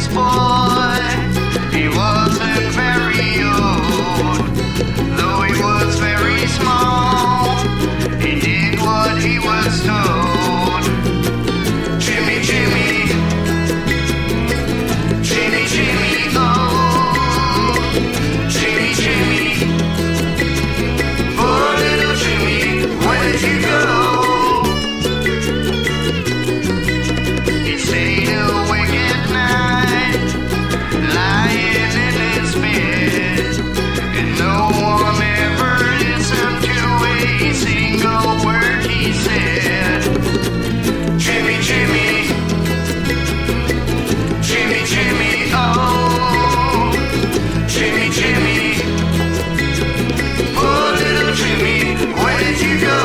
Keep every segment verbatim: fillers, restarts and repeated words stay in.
boy. He wasn't very old, though he was very small. He did what he was told. Jimmy, Jimmy, Jimmy, Jimmy, oh, Jimmy, Jimmy, poor little Jimmy, where did you go? He stayed awake at night, lying in his bed, and no one ever listened to a single word he said. Jimmy, Jimmy, Jimmy, Jimmy, oh, Jimmy, Jimmy, poor little Jimmy, where did you go?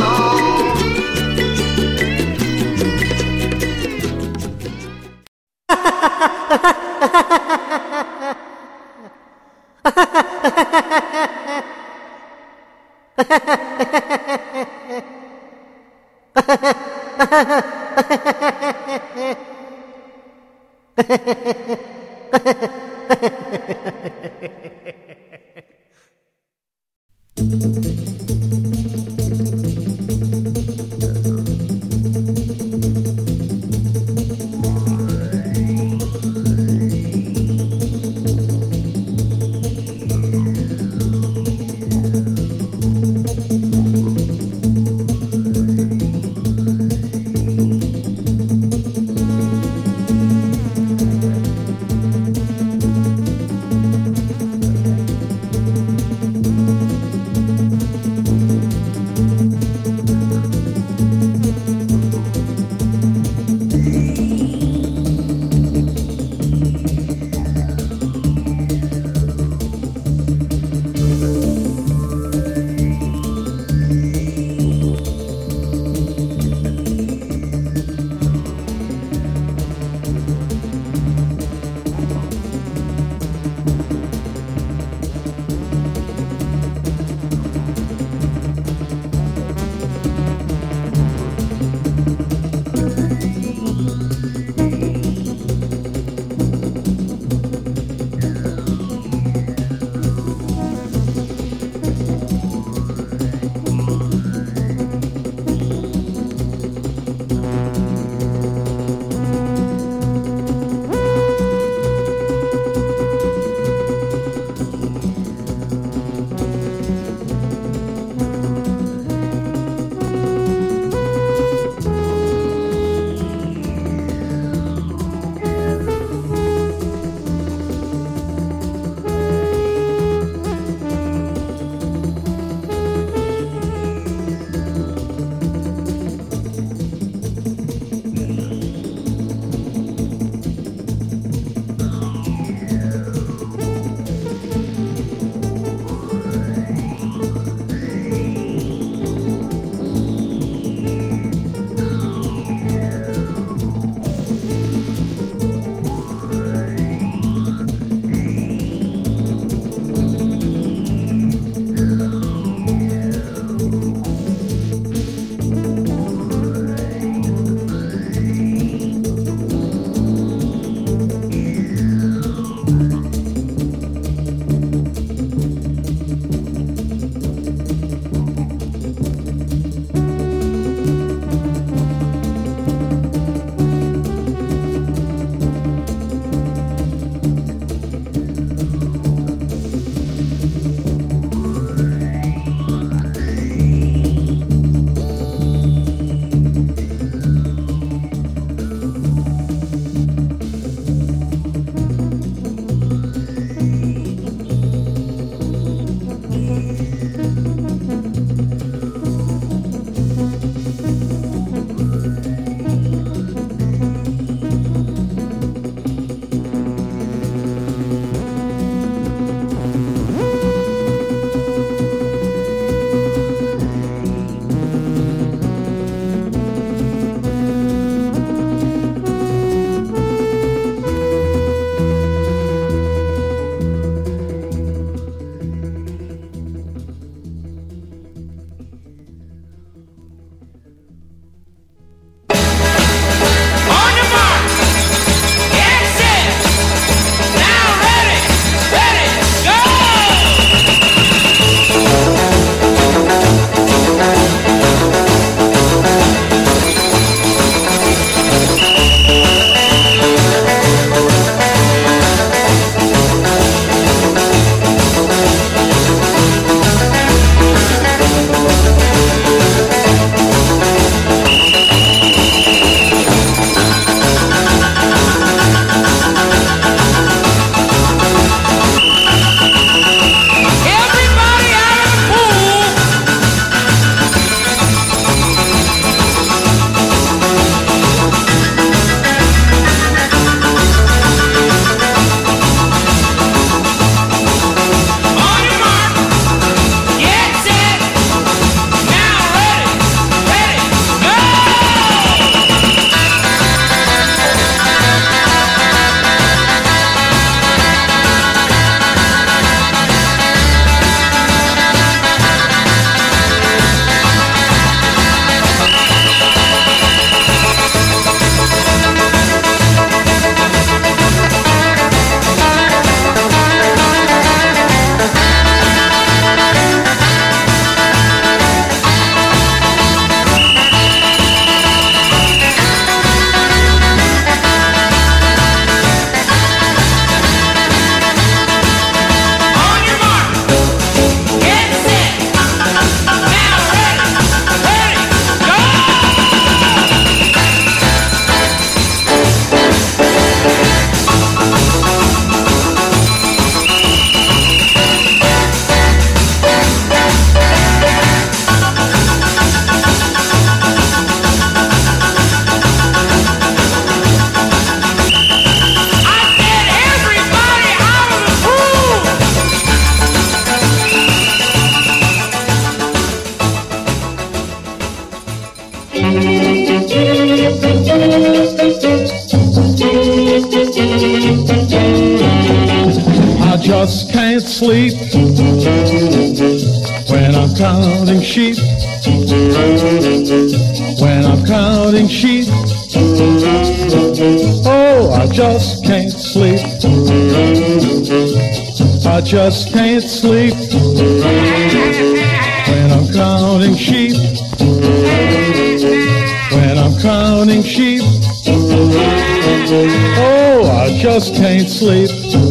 sleep when I'm counting sheep. When I'm counting sheep, oh, I just can't sleep. I just can't sleep when I'm counting sheep. When I'm counting sheep, oh, I just can't sleep.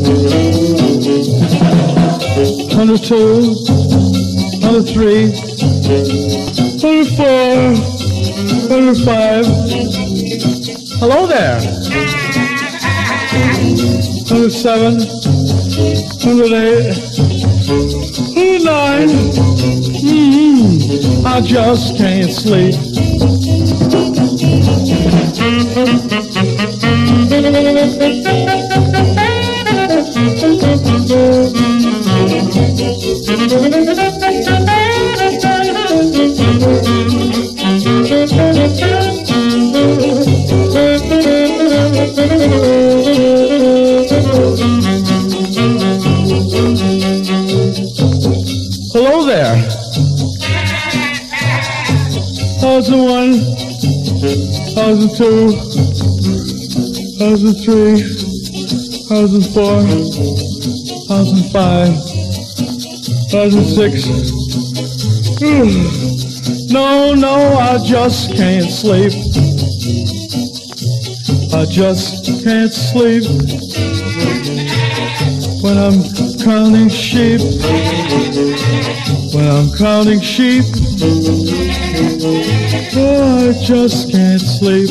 Hundred two, hundred three, hundred four, hundred five. Hello there. Hundred seven, hundred eight, hundred nine. Mm-hmm. I just can't sleep. Hello there. Thousand one, thousand two, thousand three, thousand four, thousand five, thousand six. No, no, I just can't sleep. I just can't sleep when I'm counting sheep. When I'm counting sheep, oh, I just can't sleep.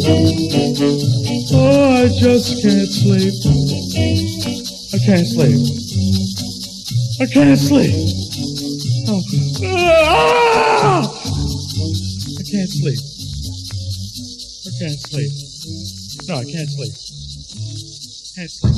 Oh, I just can't sleep. I can't sleep. I can't sleep. Oh. Ah! I can't sleep. I can't sleep. No, I can't sleep. Can't sleep.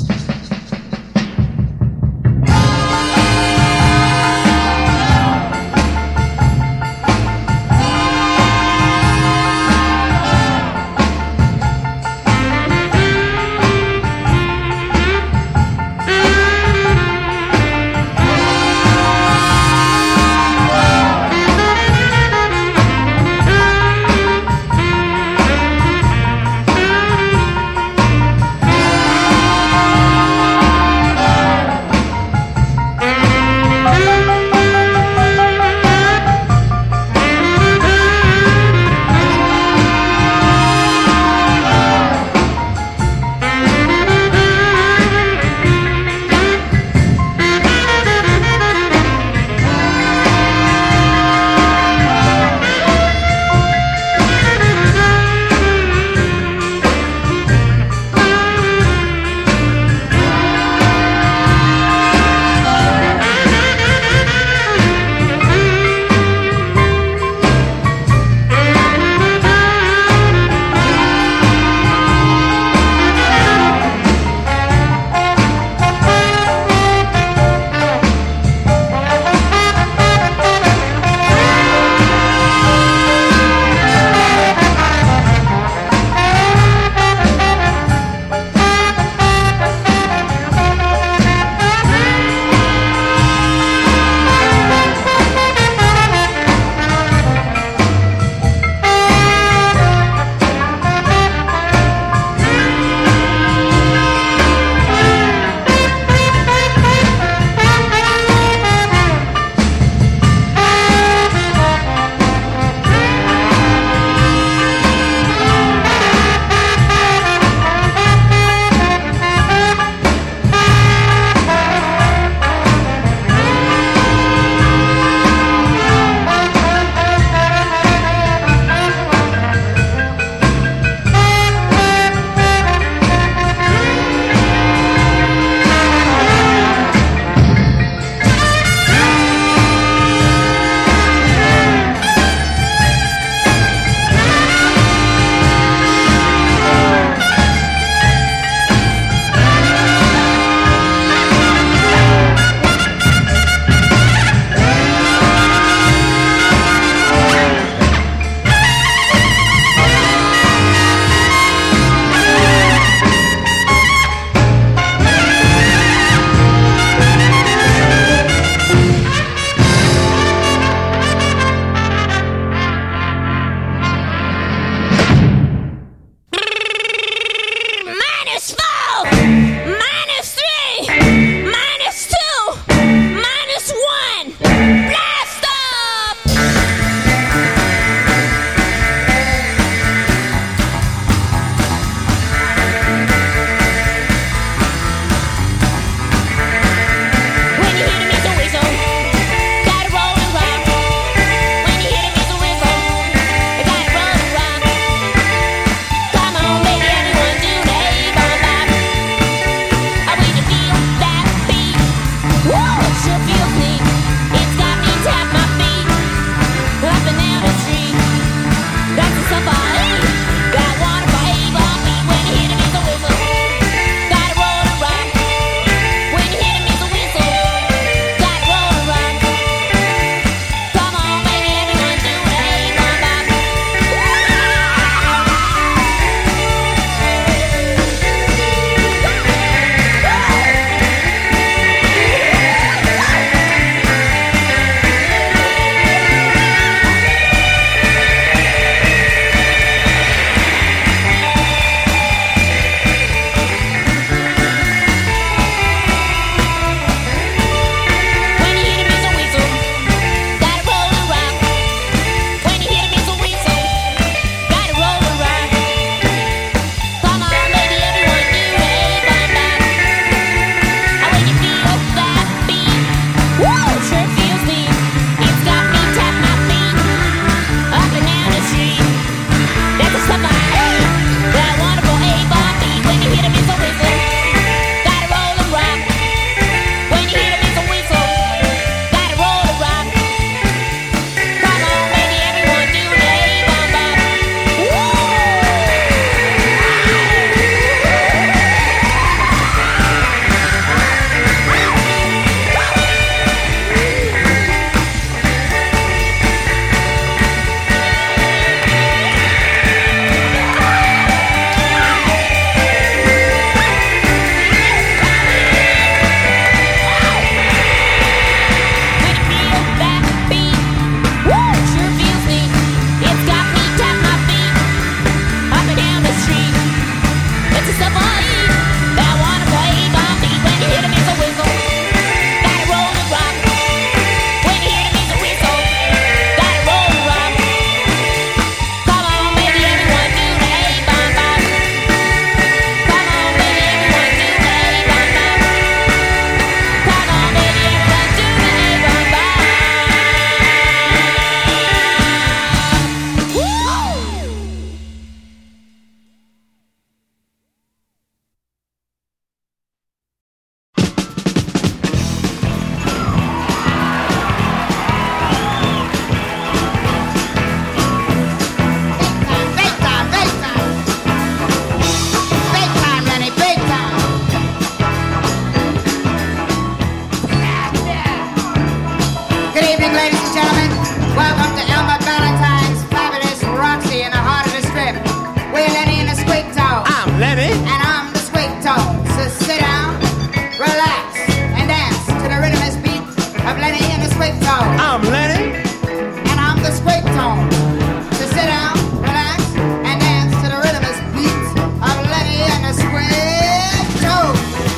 Good evening, ladies and gentlemen. Welcome to Elmer Valentine's fabulous Roxy in the heart of the strip. We're Lenny and the Squeak Tone. I'm Lenny. And I'm the Squeak Tone. So sit down, relax, and dance to the rhythmous beat of Lenny and the Squeak Tone. I'm Lenny. And I'm the Squeak Tone. So sit down, relax, and dance to the rhythmous beat of Lenny and the Squeak Tone.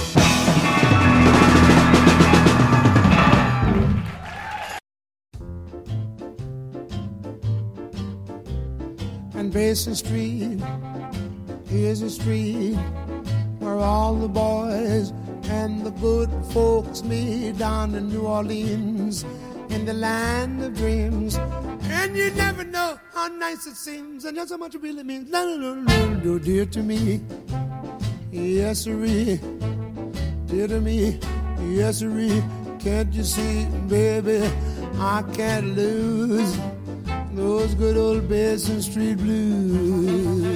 And Basin Street is a street where all the boys and the good folks meet down in New Orleans, in the land of dreams. And you never know how nice it seems, and that's how much it really means. No, no, no, no, dear to me, yes, sirree, dear to me, yes, sirree. Can't you see, baby, I can't lose those good old Basin Street blues.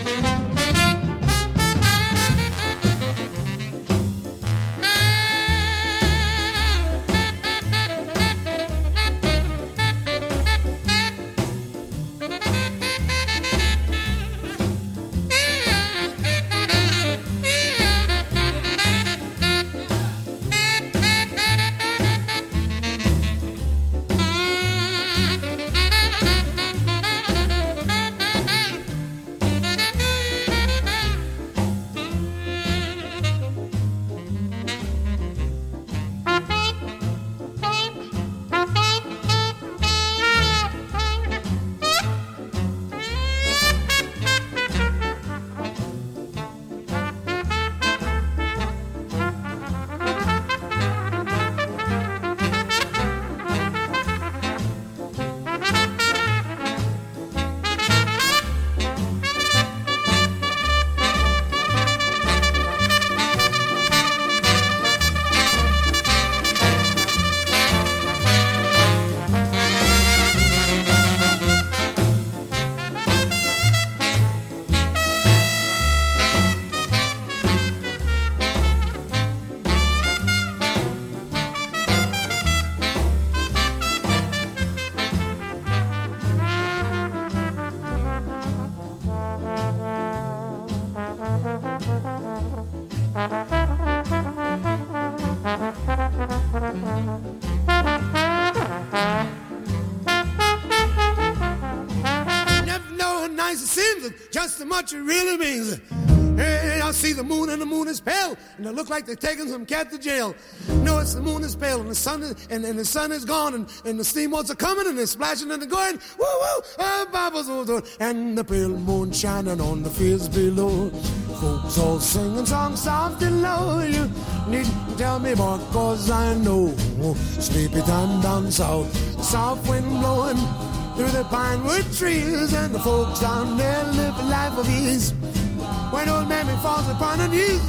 Just how much it really means. Hey, I see the moon and the moon is pale, and it look like they're taking some cat to jail. No, it's the moon is pale, and the sun is, and, and the sun is gone, and, and the steamboats are coming, and they're splashing and they're going, woo woo, ah, bubbles, woo, woo, and the pale moon shining on the fields below. Folks all singing songs soft and low. You needn't tell me more, cause I know. Sleepy time down south, soft wind blowing through the pinewood trees, and the folks down there live a life of ease. When old mammy falls upon her knees,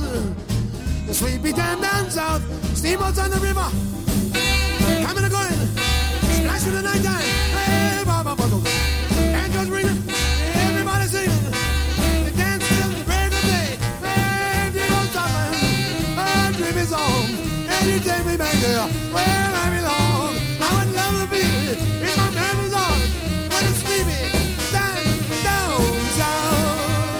the sleepy time down south, steamboats on the river, coming and going, splashing the night time. Hey, Baba Bubble, banjos ringing, everybody singing. They dance till the break of day. Hey, dear old Scotland, our dream is on, and you take me back there where I belong. I would love to be if my memories on. It's sleepy down, down south.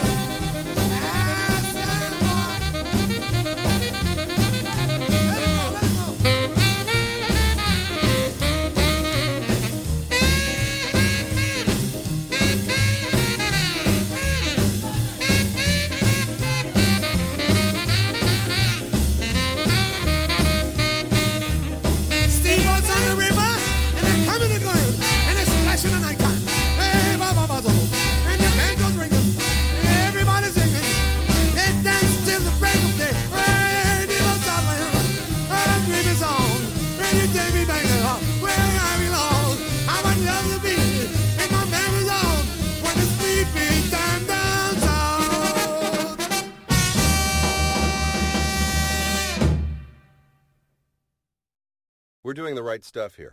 Steamboats on the river, and they're coming and going, and they're splashing the night time. And the banjos ringing, everybody singing. They dance till the break of day. Hey, dear old Scotland, our dream is on. And you take me back there where I belong. I would love to be in my memories on when the sleepy time down south. We're doing the right stuff here.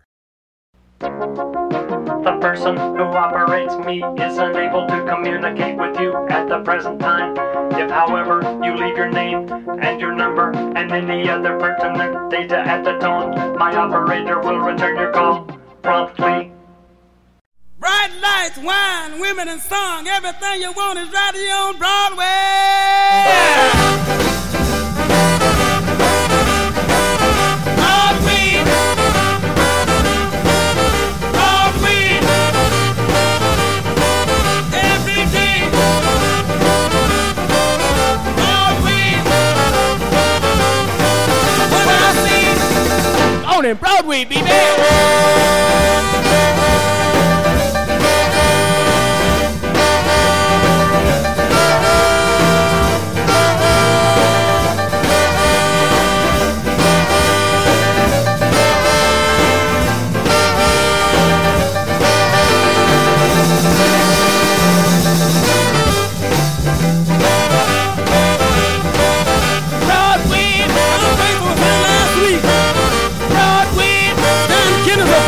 The person who operates me is unable to communicate with you at the present time. If, however, you leave your name and your number and any other pertinent data at the tone, My operator will return your call promptly. Bright lights, wine, women, and song. Everything you want is right here on Broadway. Broadway. Broadway. Every day. Broadway. What I see on in Broadway, baby. Broadway,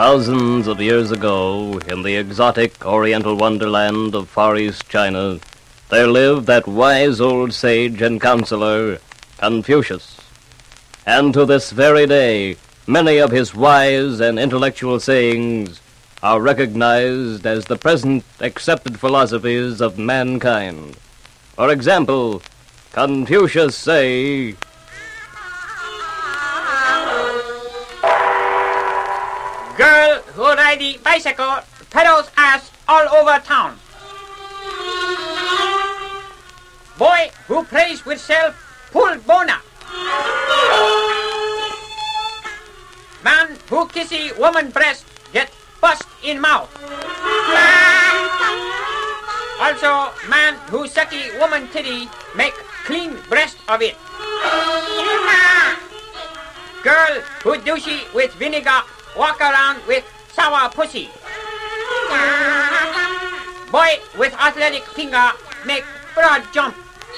Thousands of years ago, in the exotic oriental wonderland of Far East China, there lived that wise old sage and counselor, Confucius. And to this very day, many of his wise and intellectual sayings are recognized as the present accepted philosophies of mankind. For example, Confucius say, girl who ride the bicycle pedals ass all over town. Boy who plays with self pull boner. Man who kissy woman breast get bust in mouth. Also, man who sucky woman titty make clean breast of it. Girl who douchey with vinegar walk around with sour pussy. Boy with athletic finger make broad jump.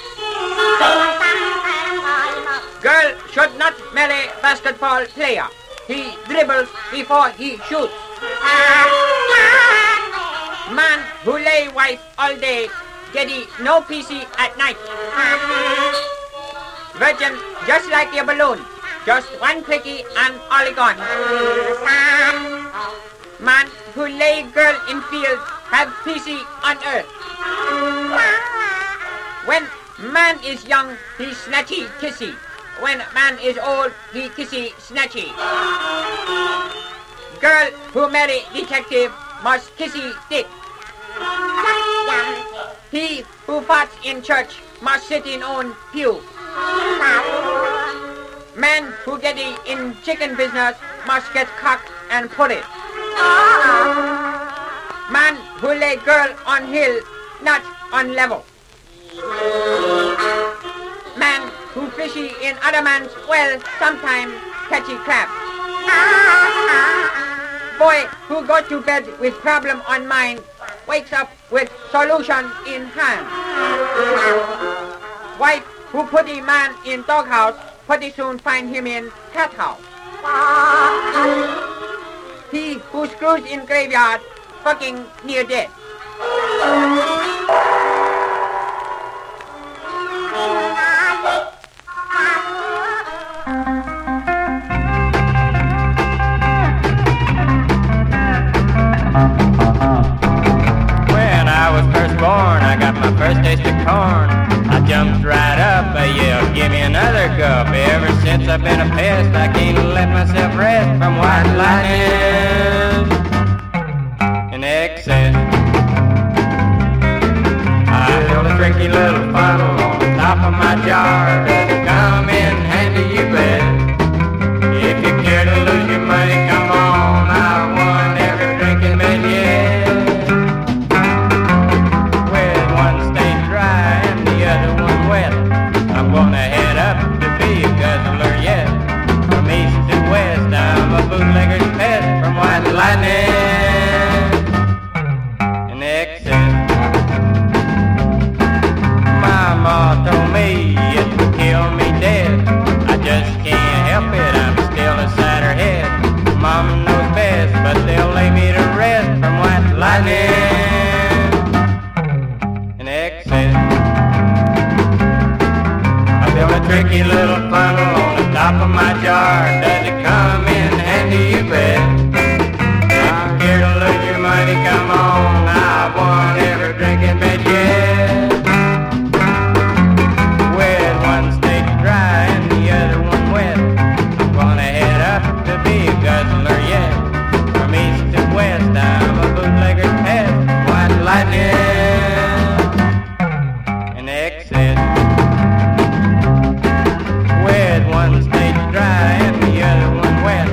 Girl should not marry basketball player. He dribbles before he shoots. Man who lay wife all day, getty no P C at night. Virgin just like your balloon, just one clicky and all gone. Man who lay girl in field, have P C on earth. When man is young, he snatchy kissy. When man is old, he kissy snatchy. Girl who marry detective must kissy dick. He who farts in church must sit in own pew. Man who get in chicken business must get cocked and put it. Man who lay girl on hill, not on level. Man who fishy in other man's well, sometime catchy crab. Boy who go to bed with problem on mind, wakes up with solution in hand. Wife who put a man in doghouse, pretty soon find him in cat house. He who screws in graveyard, fucking near dead. When I was first born, I got my first taste of corn. I jumped right up, I yelled, give me another cup. Ever since I've been a pest, I can't let myself rest from white lightning in excess. I held a tricky little funnel on the top of my jar. Does it come in handy, you bet? If you care to lose your money, come on, I won every drinking bed yet. With one state dry and the other one wet, I'm gonna head up to be a guzzler yet. From east to west, I'm a bootlegger's pest from white lightning in excess. Mama told me it would kill me dead. I just can't help it, I'm still inside her head. Mama knows best, but they'll lay me to rest from white lightning in excess. I built a tricky little funnel on the top of my jar. Does it come in handy, you bet? I'm here to lose your money, come on, I won every drinking bed yet. With one state dry and the other one wet, I'm gonna head up to be a guzzler yet. From east to west, I'm a bootlegger's pest, white lightning in excess. With one state dry and the other one wet,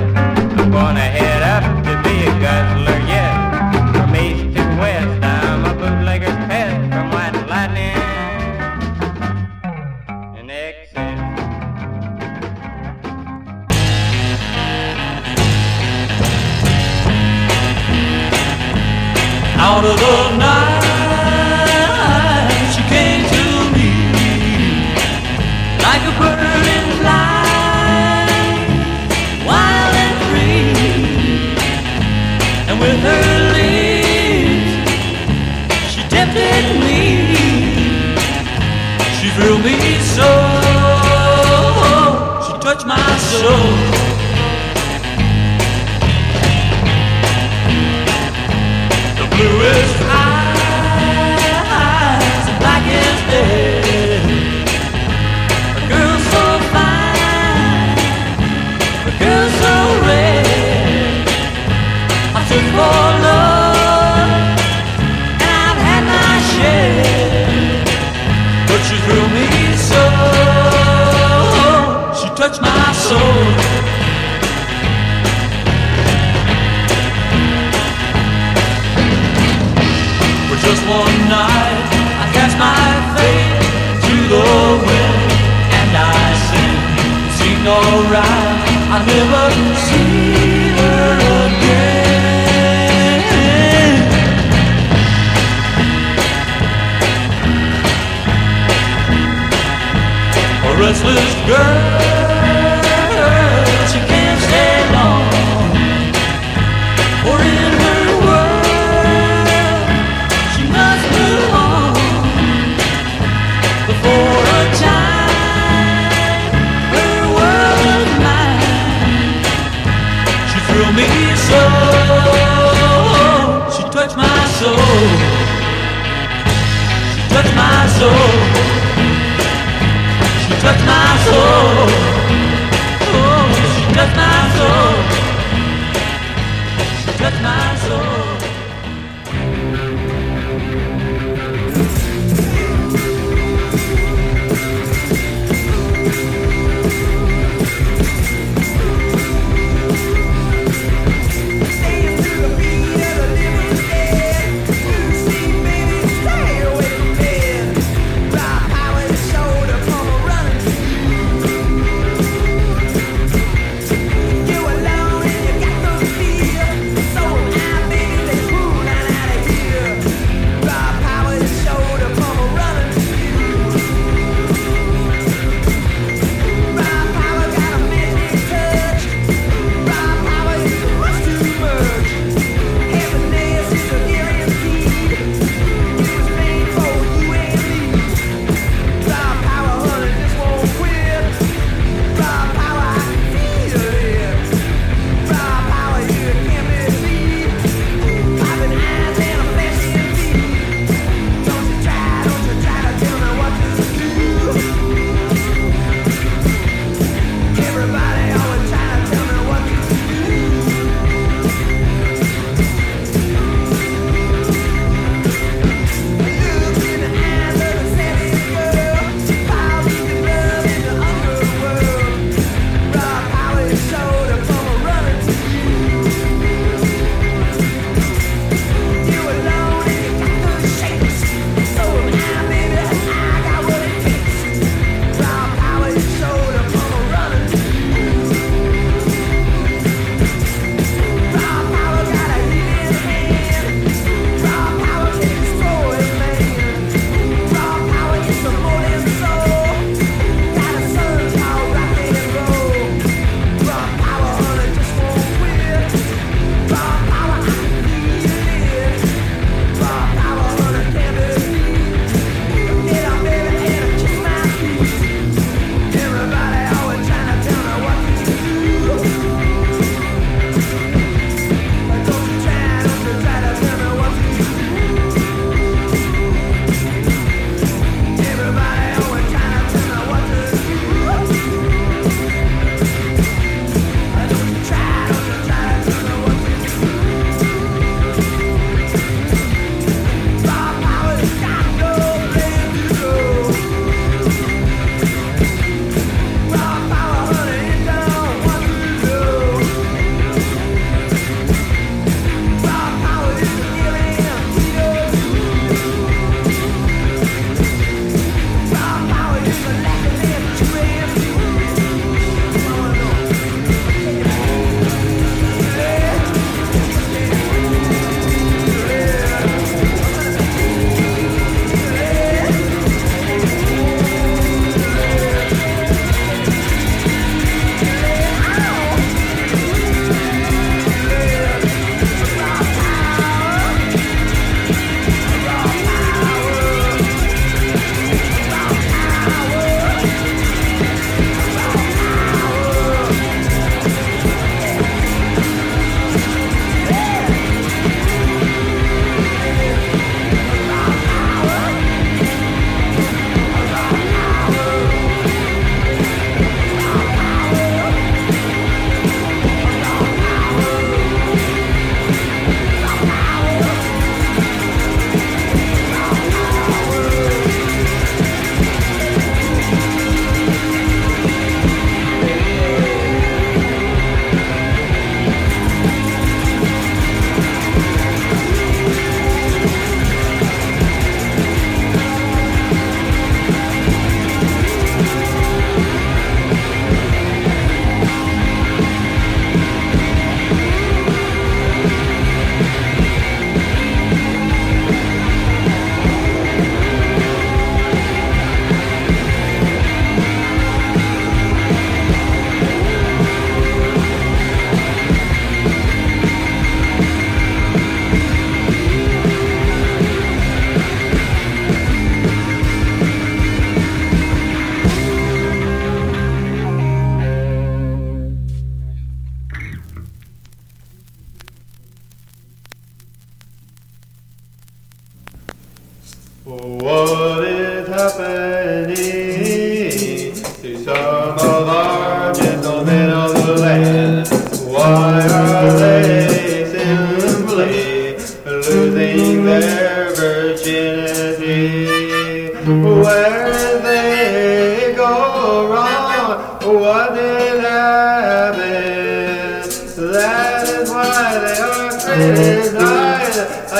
touched my soul. The bluest eyes, black as death. A girl so fine, a girl so red. I took for love, and I've had my share. But she threw me so, she touched my soul. For just one night, I cast my fate to the wind, and I said, it seemed alright, I'll never see her again. A restless girl, she can't stay long, for in her world she must move on. Before a time her world was mine. She threw me so, she touched my soul. She touched my soul. She touched my soul. Oh, she touched my soul. She touched my soul. Stay away from bed. Drive highway shoulder from a running tree.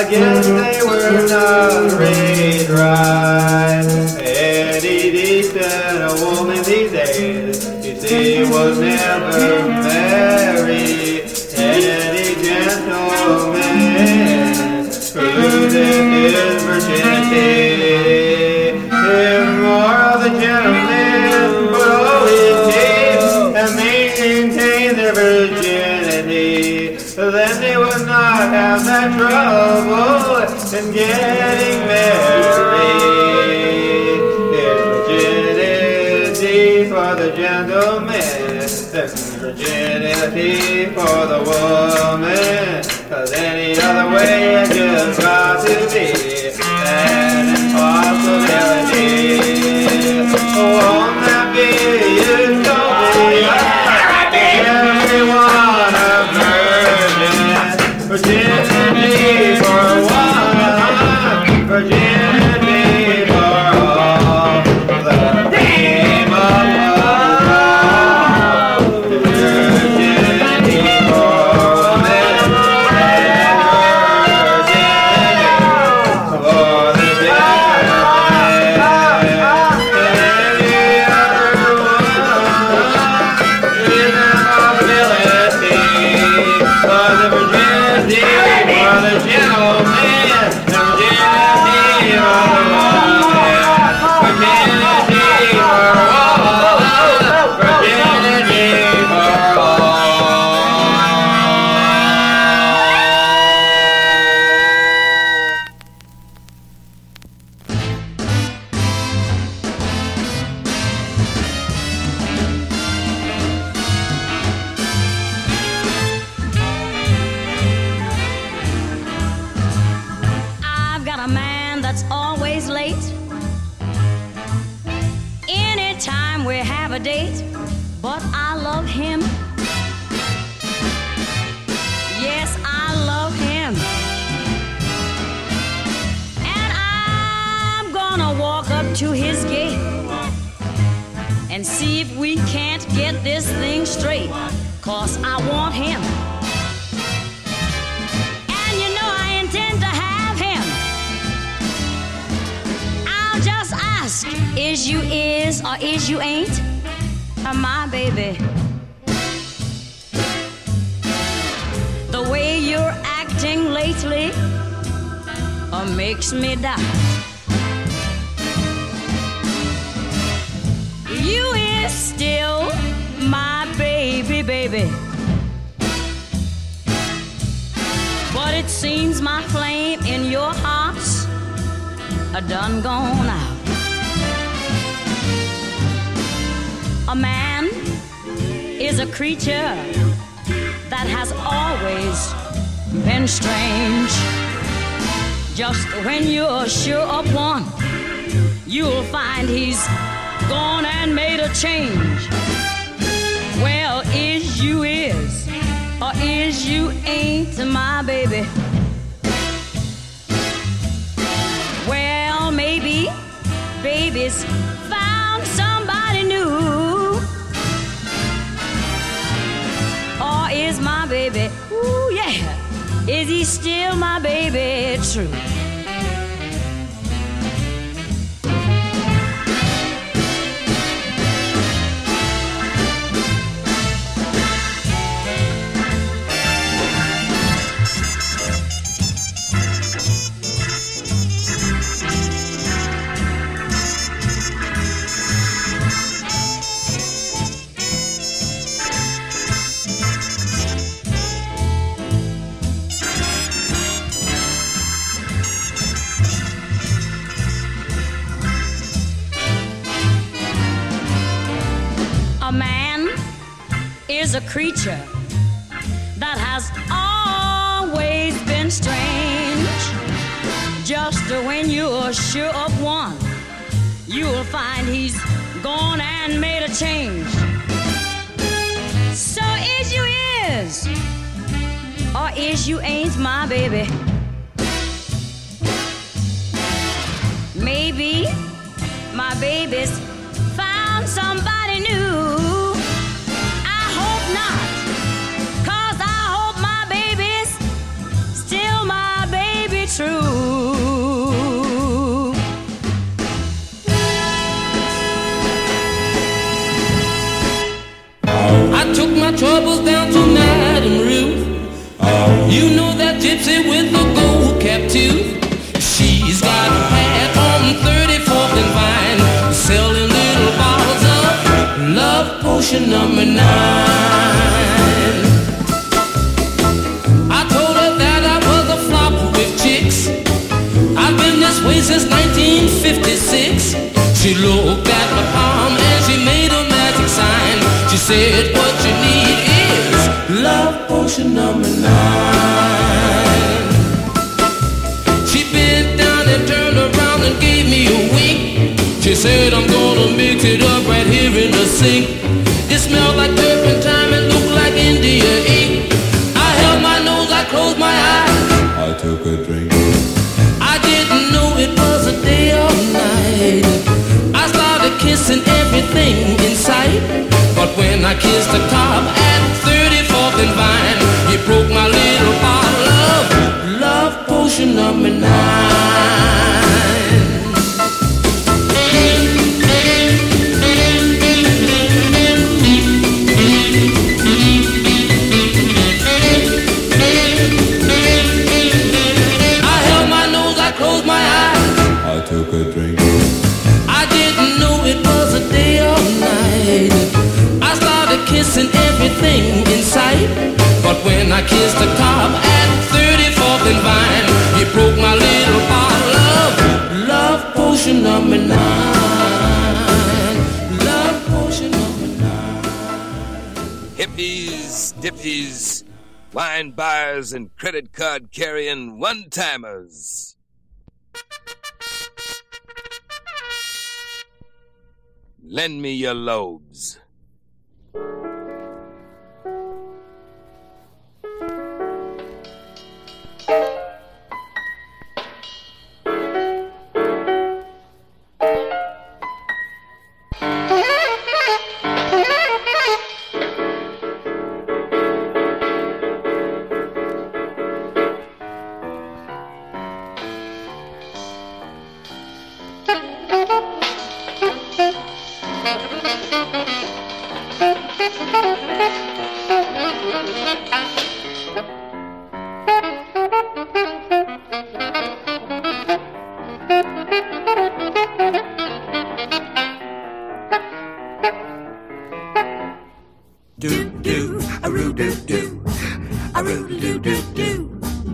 I guess they were not raised right. Eddie Deaston, a woman these days, you see, was never married. Eddie gentleman, losing his virginity. If more of the gentlemen would always keep and maintain their virginity, then they would not have that trouble in getting married. There's virginity for the gentleman, there's virginity for the woman, 'cause any other way it just got to be an impossibility. Won't that be utopia? Everyone a virgin, virginity for one, virginity for all, the name of love, virginity for women, and virginity for the gentleman, and every other one is an impossibility. For the virginity for the gentleman, the virginity for the woman, virginity for all, virginity for all. I've got a man that's always late. Anytime we have a date, but I love him. Yes, I love him. And I'm gonna walk up to his gate and see if we can't get this thing straight, 'cause I want him. And you know I intend to have him. I'll just ask, is you is or is you ain't uh, my baby? The way you're acting lately uh, makes me doubt. You is still my baby, baby. But it seems my flame in your heart's a done gone out. A man is a creature that has always been strange. Just when you're sure of one, you'll find he's gone and made a change. Well, is you is or is you ain't my baby? Well, maybe baby's found somebody new. Or is my baby, ooh yeah, is he still my baby true? A creature that has always been strange. Just when you're sure of one, you'll find he's gone and made a change. So is you is or is you ain't my baby? Maybe my baby's found somebody new. True. love potion number nine. I told her that I was a flop with chicks. I've been this way since nineteen fifty-six. She looked at my palm and she made a magic sign. She said, what you need is love potion number nine. She bent down and turned around and gave me a wink. She said, I'm gonna mix it up right here in the sink. It smelled like turpentine and looked like India ink. I held my nose, I closed my eyes. I took a drink. I didn't know it was a day or night. I started kissing everything in sight. But when I kissed the top at thirty-fourth and Vine, he broke my little bottle of love potion number nine. I held my nose, I closed my eyes. I took a drink. I didn't know it was a day or night. I started kissing everything in sight. But when I kissed the top at thirty-fourth and Vine, he broke my little bottle of love potion number nine. Love potion number nine. Hippies, dippies, wine buyers, and credit card carrying one-timers. Lend me your lobes. Do do a roo do do a roo do do do.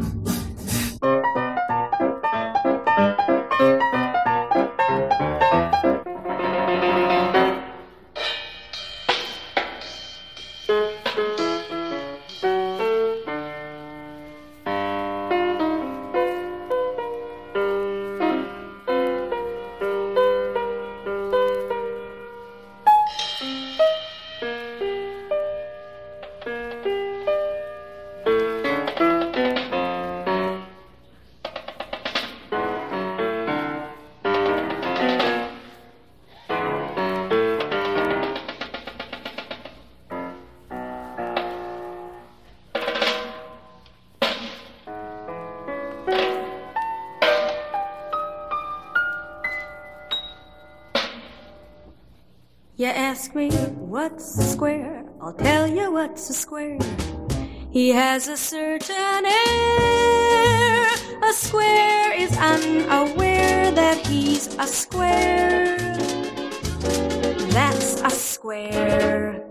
You ask me what's a square, I'll tell you what's a square. He has a certain air. A square is unaware that he's a square. That's a square.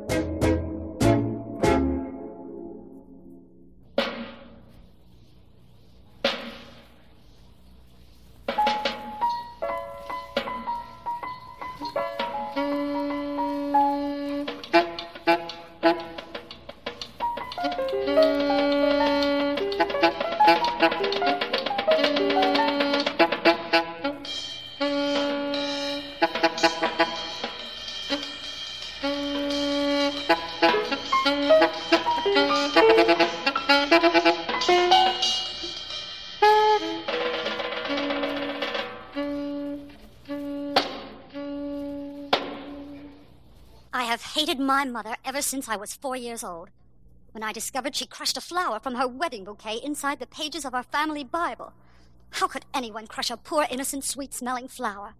I have hated my mother ever since I was four years old, when I discovered she crushed a flower from her wedding bouquet inside the pages of our family Bible. How could anyone crush a poor, innocent, sweet-smelling flower?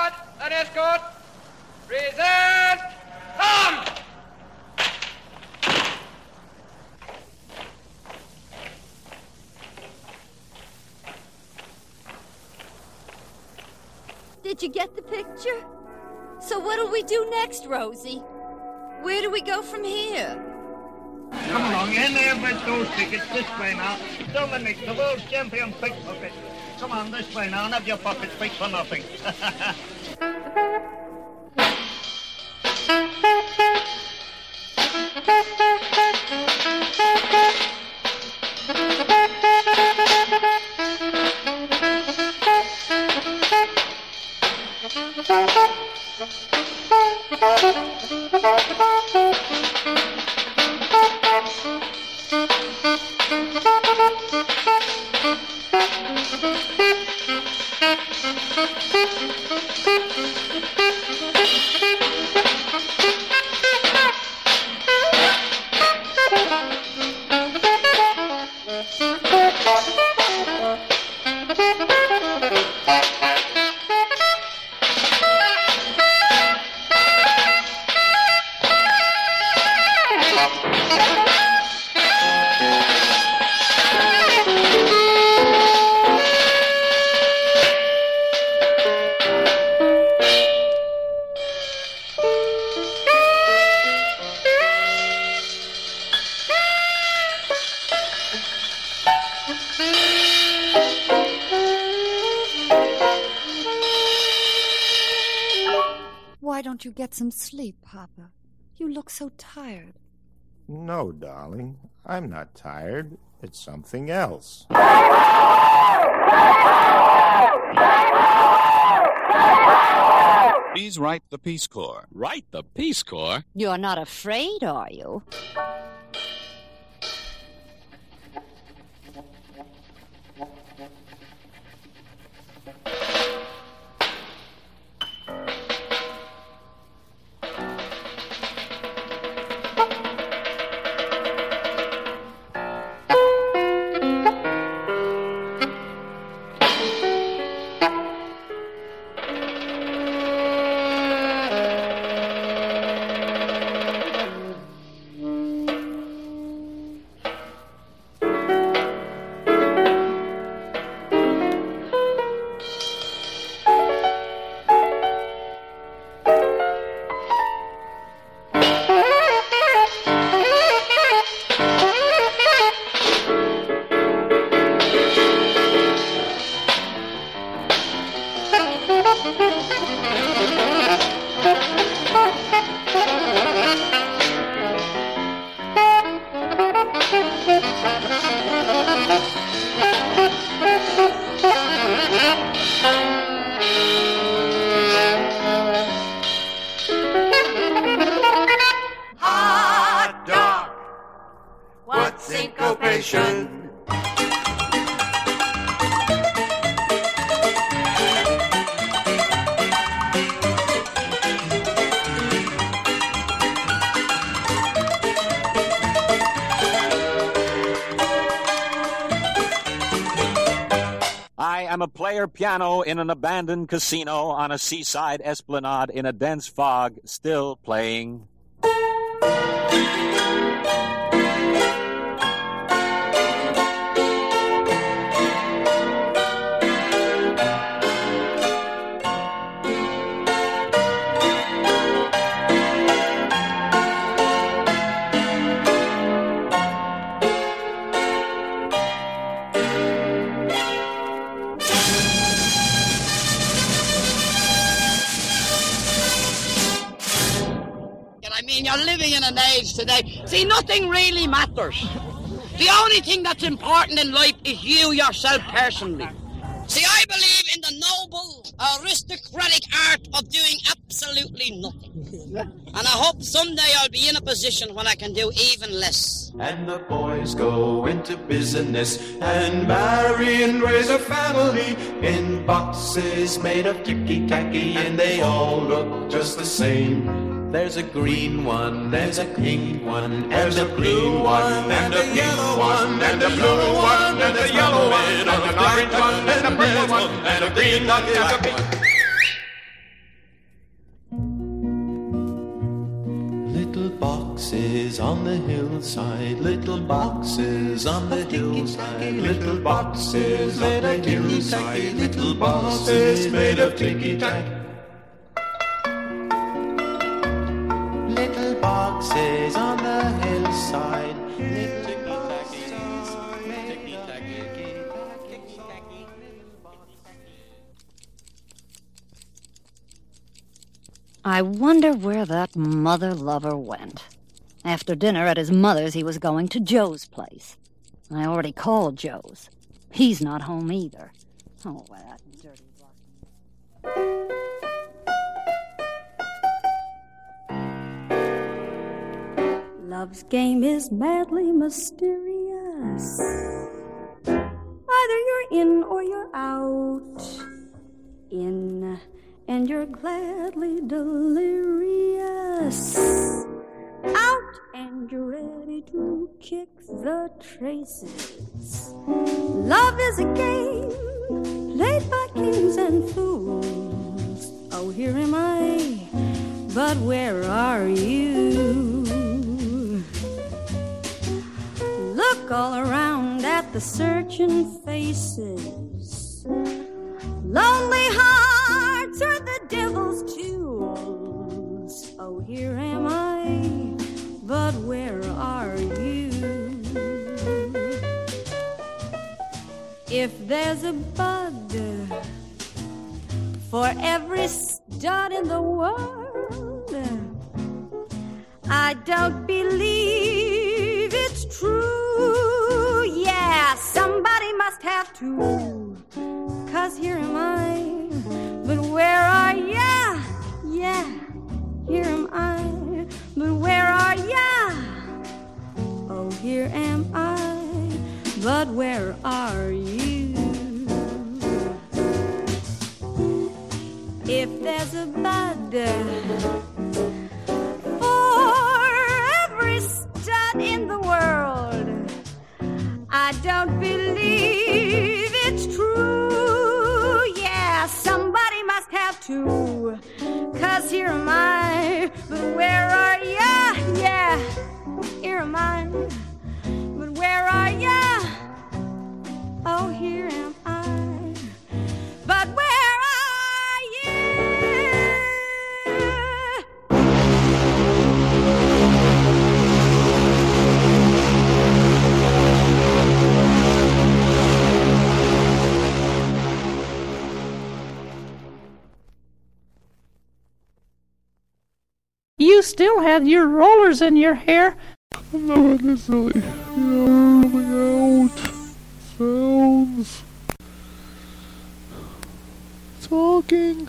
escort, an escort. Present. Come! Did you get the picture? So what'll we do next, Rosie? Where do we go from here? Come along, in there with those tickets this way now. Dominic, the world champion pickpocket. Come on, this way now, and have your pockets picked for nothing. Why don't you get some sleep, Papa? You look so tired. No, darling. I'm not tired. It's something else. Please write the Peace Corps. Write the Peace Corps? You're not afraid, are you? Hot dog. What's syncopation? I am a player piano in an abandoned casino on a seaside esplanade in a dense fog, still playing. I mean, you're living in an age today. See, nothing really matters. The only thing that's important in life is you yourself personally. See, I believe in the noble, aristocratic art of doing absolutely nothing. And I hope someday I'll be in a position when I can do even less. And the boys go into business and marry and raise a family in boxes made of ticky-tacky, and they all look just the same. There's a green one, there's a pink one, there's a blue one, and a pink one, and a blue one, and a yellow one, and an orange one, and a purple one, and a green one, and a pink. boxes on the hillside, little boxes on the hillside, little boxes on the hillside, little boxes made of ticky-tack. Little boxes on the hillside, little I wonder where that mother lover went. After dinner at his mother's, he was going to Joe's place. I already called Joe's. He's not home either. Oh, that dirty rotten. Love's game is madly mysterious. Either you're in or you're out. In... and you're gladly delirious. Out and you're ready to kick the traces. Love is a game played by kings and fools. Oh, here am I, but where are you? Look all around at the searching faces. Lonely hearts are the devil's tools. Oh, here am I, but where are you? If there's a bug for every stud in the world, I don't believe it's true. Yeah, somebody must have to. 'Cause here am I, but where are ya? Yeah, here am I, but where are ya? Oh, here am I, but where are you? If there's a bud for every stud in the world, I don't believe it's true. Somebody must have to, 'cause here am I, but where are ya? Yeah, here am I, but where are ya? Oh, here am I, but where are You still have your rollers in your hair. I'm not necessarily rolling out sounds. Talking.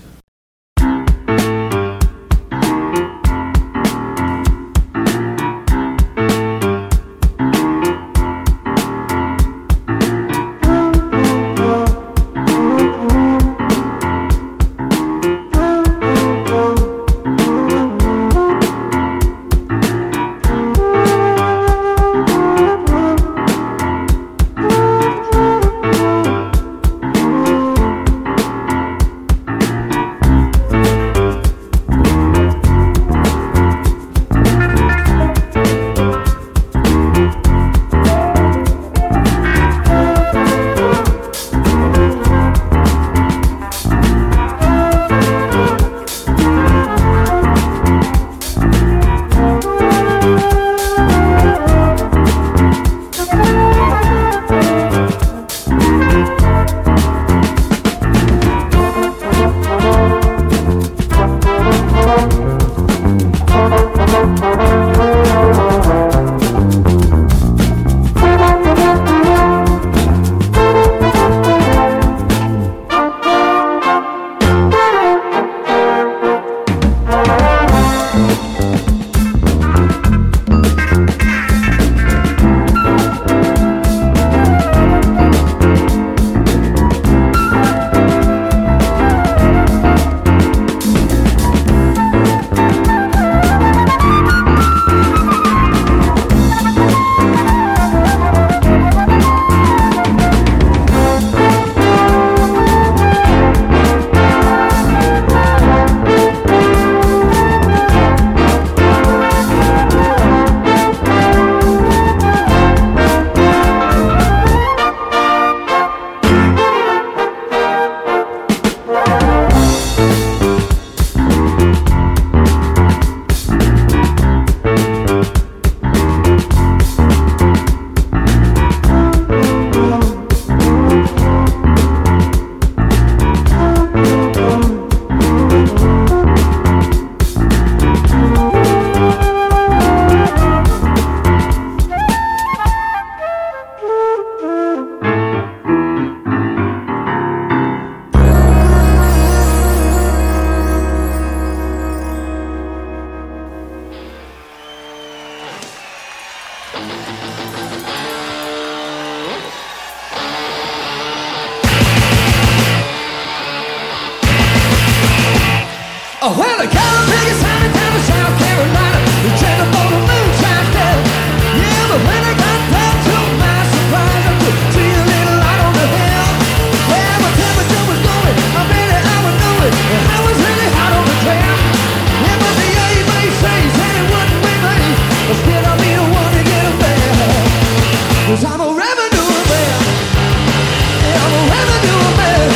Oh, well, I got a biggest sign down in South Carolina. The channel for the moonshine down. Yeah, but when I got down to my surprise, I could see a little light on the hill. Yeah, my temperature was going, I bet I would know it. I was really hot on the trail. Yeah, but the A B C said it wouldn't be me. But still, I'll be the one to get them there. Cause I'm a revenue man. Yeah, I'm a revenue man.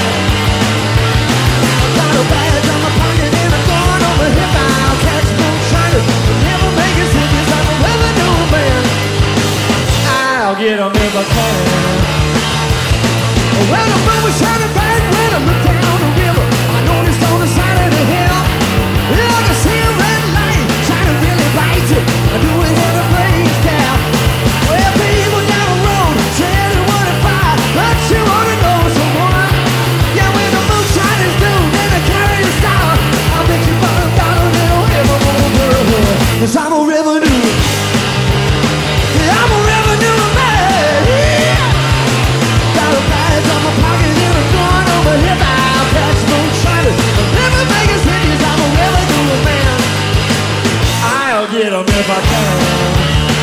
I got a badge on my pocket and a gun on my hip. I'll catch moonshiners and never make it sick. Cause I'm a revenue man. I'll get them if I can. Well, the moon was shining bright when I looked down the river. I noticed on the side of the hill, yeah, I could see a red light shining really bright. I knew it had a blaze down. Well, people down the road said it wasn't fire, but you ought to know someone. Yeah, when the moonshine is due, then they carry a star. I bet you bottom down a little river over. Cause I'm a revenue. Yeah, I'm a revenue man. Yeah. Got a badge on my pocket and a gun on my hip. I'll catch moonshiners, but never make it sick. Cause I'm a revenue man. I'll get them if I can.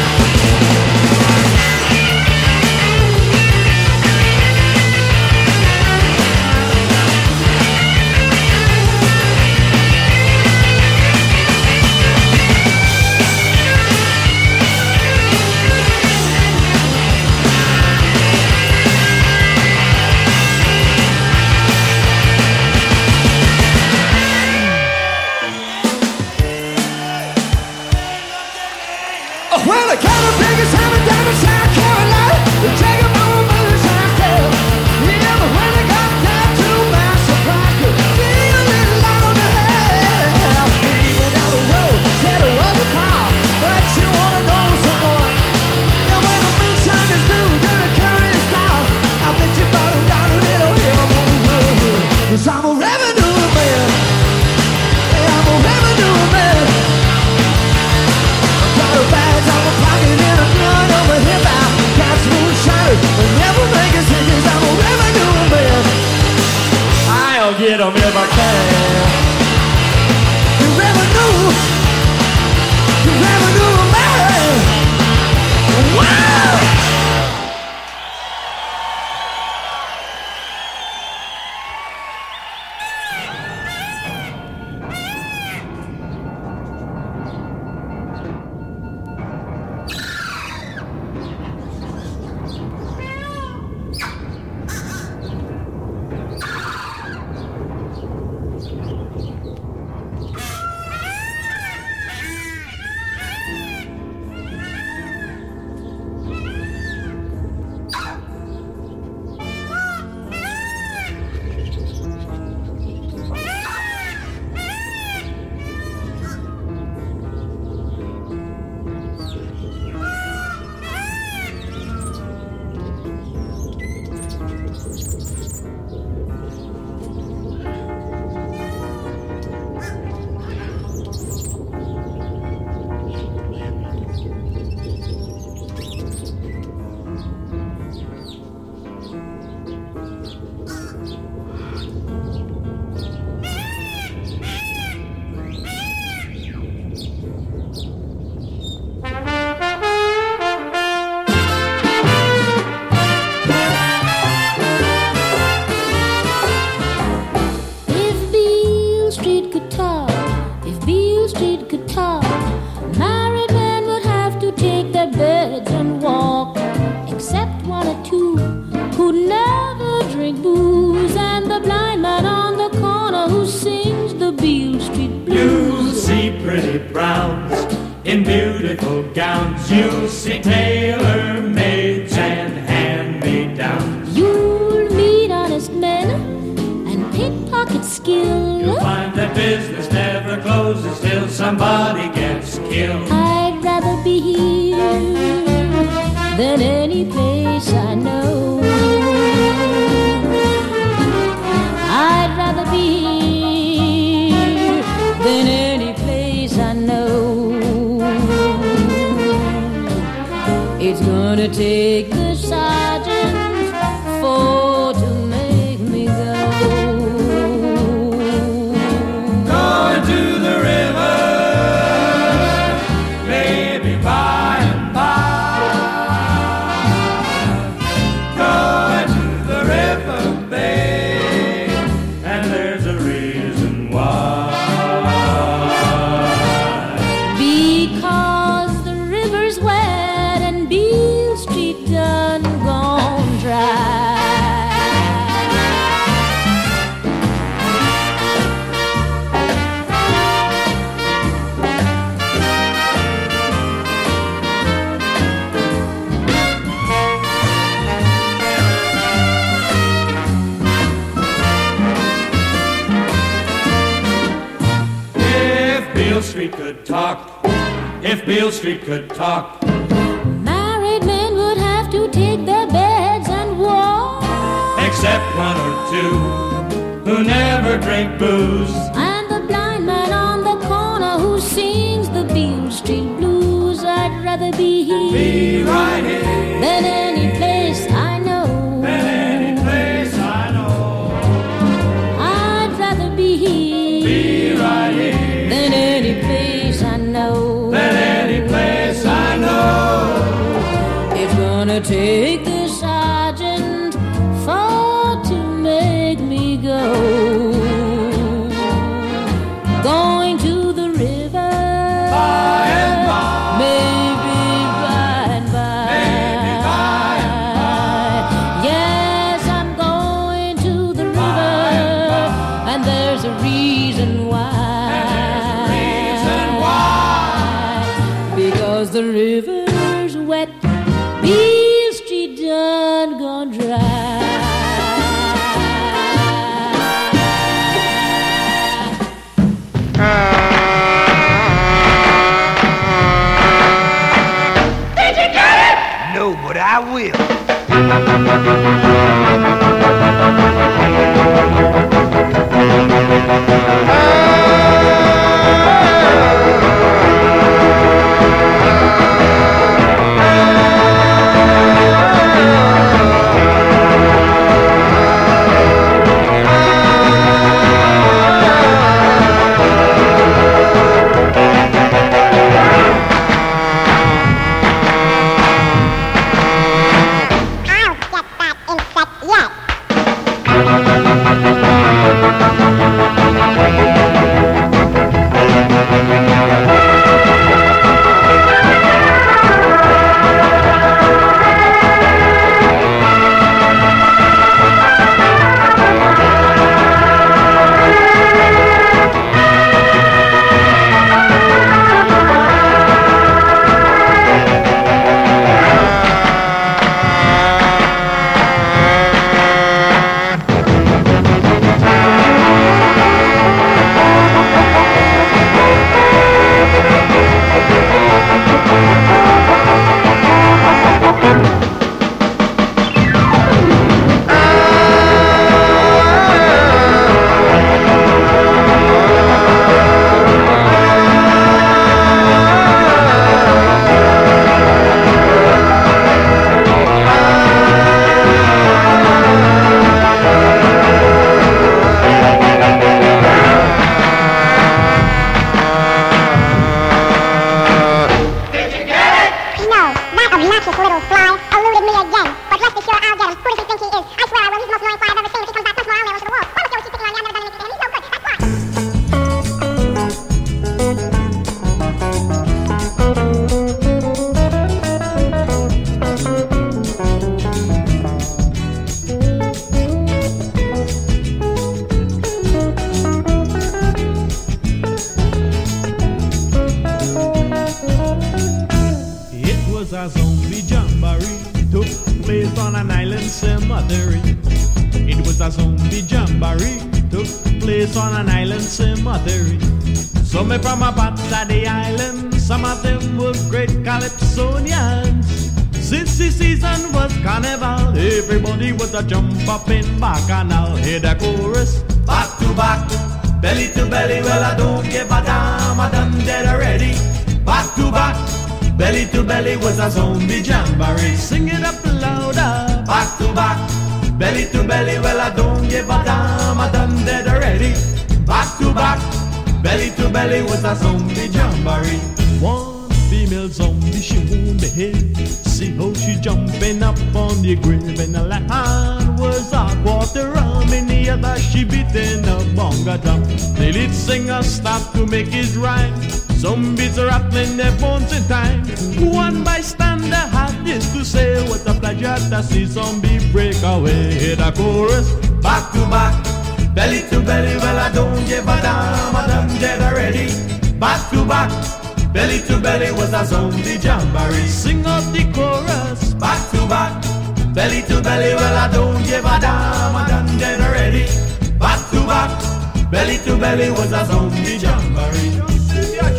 Well, I got the biggest hammer down in South Carolina. The jacket on the moonshine tail. Yeah, but when I got down to my surprise, could see a little light on the hill. People down the road said it was a car, but you wanna know someone. Now when the moonshine is due, then the current is down. I bet you bottom down a little hill on the road. Cause I'm a revenue man. Yeah, I'm a revenue man. Got a badge on my pocket and a gun on my hip. I'll catch moonshiners and never make it sick. Cause I'm a revenue man. I'll get them if I can. The revenue, the revenue man. Wow! You'll see tailor-mades and hand-me-downs. You'll meet honest men and pickpocket skill. You'll find that business never closes till somebody gets killed. I'd rather be here than any place I know. I'd rather be here than any place I know. It's gonna take the sergeant for to make me go. Going to Beale Street could talk, if Beale Street could talk. Married men would have to take their beds and walk. Except one or two who never drink booze. And the blind man on the corner who sings the Beale Street blues. I'd rather be here, be right here, than any place I know. Than any place I know. I'd rather be here, be right here, than any place I know. Than any place I know. It's gonna take the sergeant far to make me go. Going to the river, by and by, maybe by and by. Maybe by and by. Yes, I'm going to the river, by and, by. And there's a reason why. And there's a reason why. Because the river's wet, Beale Street done gone dry. No, but I will. Jump up in back and I'll hear the chorus. Back to back, belly to belly, well I don't give a damn, I done dead already. Back to back, belly to belly was a zombie jamboree. Sing it up louder. Back to back, belly to belly, well I don't give a damn, I done dead already. Back to back, belly to belly was a zombie jamboree. One female zombie, she won't behave. See how she jumping up on the grave. In the left hand was a quarter rum, in the other she beating a bonga drum. The lead singer stopped to make his rhyme. Zombies rattling their bones in time. One bystander had this to say, what a pleasure to see zombie break away. Hear the chorus. Back to back, belly to belly, well I don't give a damn, I done dead already. Back to back, belly to belly was a zombie jamboree. Sing out the chorus. Back to back, belly to belly, well I don't give a damn, I done dead already. Back to back, belly to belly was a zombie jamboree.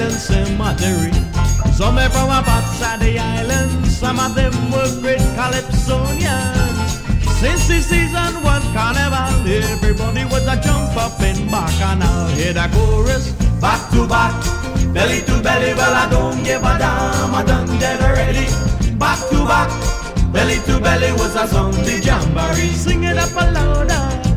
Indian cemetery. Some are from outside the island, some of them were great Calypsonians. Since the season was carnival, everybody was a jump up in bacchanal. Hear the chorus, back to back, belly to belly, well I don't give a damn, I done dead already. Back to back, belly to belly was a Sunday jamboree. Sing it up a louder.